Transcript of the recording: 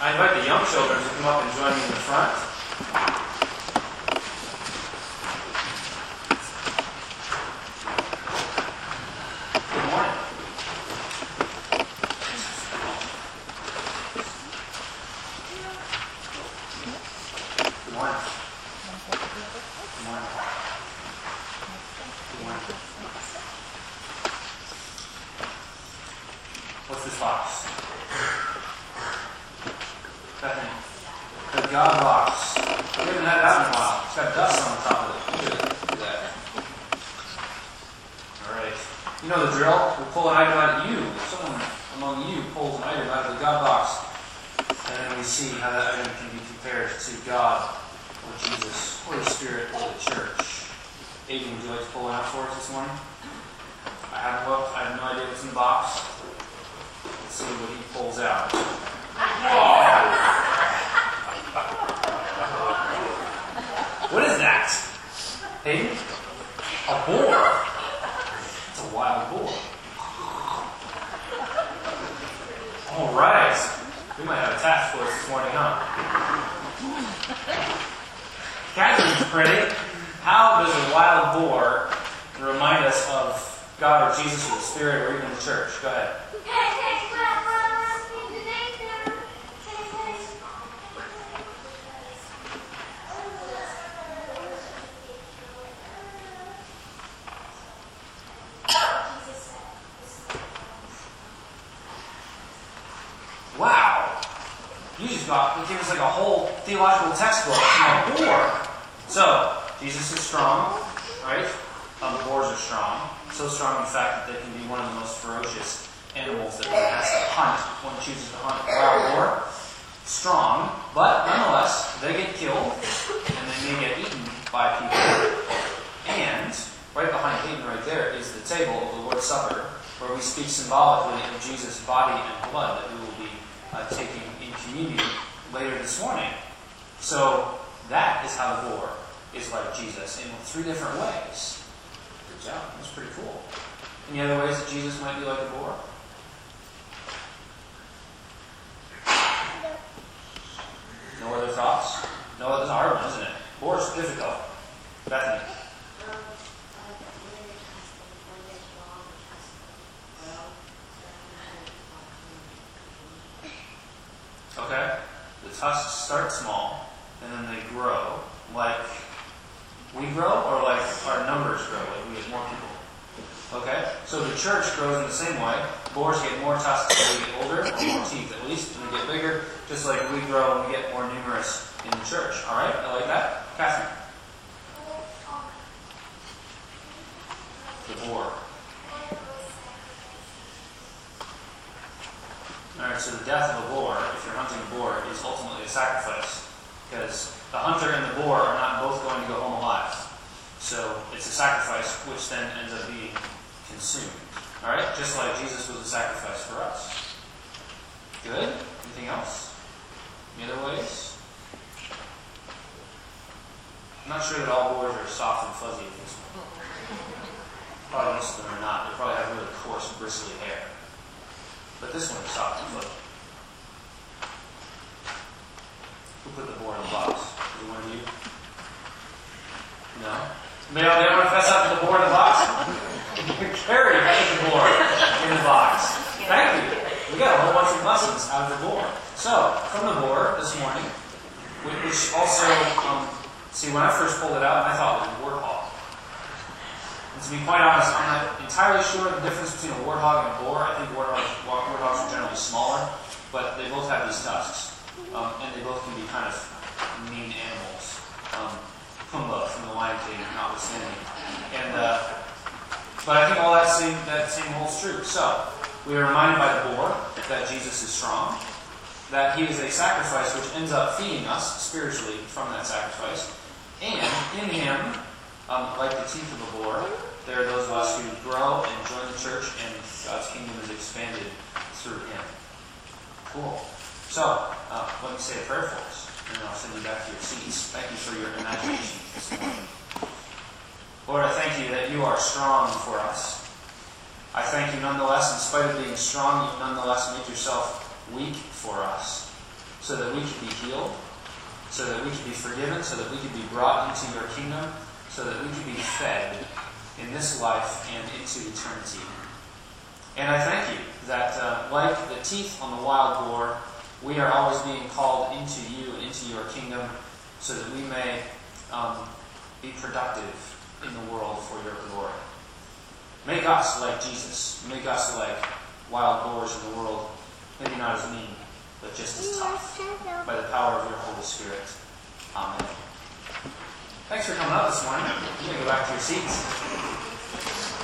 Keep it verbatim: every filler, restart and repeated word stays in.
I invite the young children to come up and join me in the front. Good morning. Good morning. Good morning. Good morning. What's this box? Bethany. The God box. We haven't had that in a while. It's got dust on the top of it. Look at that. Alright. You know the drill? We pull an item out of you. Someone among you pulls an item out of the God box. And then we see how that item can be compared to God or Jesus or the Spirit or the church. Aiden, would you like to pull one out for us this morning? I haven't looked. I have no idea what's in the box. Let's see what he pulls out. Oh. What is that? Hayden? A boar. It's a wild boar. All right. We might have a task force this morning, huh? Catherine's pretty. How does a wild boar remind us of God or Jesus or the Spirit or even the church? Go ahead. Wow. You just got, it gave us like a whole theological textbook on a boar. So, Jesus is strong, right? Um, boars are strong. So strong, in fact, that they can be one of the most ferocious animals that one has to hunt. One chooses to hunt a wild boar. Strong, but nonetheless, they get killed, and they may get eaten by people. And right behind Hayden right there is the table of the Lord's Supper, where we speak symbolically of Jesus' body and blood that we will be uh, taking in communion later this morning. So that is how the boar is like Jesus in three different ways. Good job. That's pretty cool. Any other ways that Jesus might be like a boar? No other thoughts? No, that's a hard one, isn't it? Boar's difficult. Bethany. Okay. The tusks start small, and then they grow like we grow, or like our numbers grow, like we get more people. Okay? So the church grows in the same way. Boars get more tusks as they get older, or more teeth at least, and they get bigger, just like we grow and we get more numerous in the church. Alright? I like that. Catherine. The boar. Alright, so the death of a boar, if you're hunting a boar, is ultimately a sacrifice. Because the hunter and the boar are not both going to go home alive. So it's a sacrifice which then ends up being consumed. Alright? Just like Jesus was a sacrifice for us. Good? Anything else? Any other ways? I'm not sure that all boars are soft and fuzzy at this point. Probably most of them are not. They probably have really coarse, bristly hair. But this one is soft and fuzzy. Who put the boar in the box? Was it one of you? No? May I, may I want to fess up to the boar in the box? Carrie put the boar in the box. Thank you. We got a whole bunch of lessons out of the boar. So, from the boar this morning, which also, um, see, when I first pulled it out, I thought it was a warthog. And to be quite honest, I'm not entirely sure the difference between a warthog and a boar. I think warthogs, warthogs are generally smaller, but they both have these tusks. Um, and they both can be kind of mean animals. Um, Pumbaa from the Lion King, notwithstanding. And, uh, but I think all that same, that same holds true. So, we are reminded by the boar that Jesus is strong, that he is a sacrifice which ends up feeding us spiritually from that sacrifice. And in him, um, like the teeth of a boar, there are those of us who grow and join the church, and God's kingdom is expanded through him. Cool. So, uh, let me say a prayer for us, and then I'll send you back to your seats. Thank you for your imagination this morning. Lord, I thank you that you are strong for us. I thank you nonetheless, in spite of being strong, you nonetheless make yourself weak for us, so that we could be healed, so that we could be forgiven, so that we could be brought into your kingdom, so that we could be fed in this life and into eternity. And I thank you that, uh, like the teeth on the wild boar, we are always being called into you and into your kingdom, so that we may um, be productive in the world for your glory. Make us like Jesus. Make us like wild boars in the world. Maybe not as mean, but just as tough. By the power of your Holy Spirit. Amen. Thanks for coming out this morning. You can go back to your seats.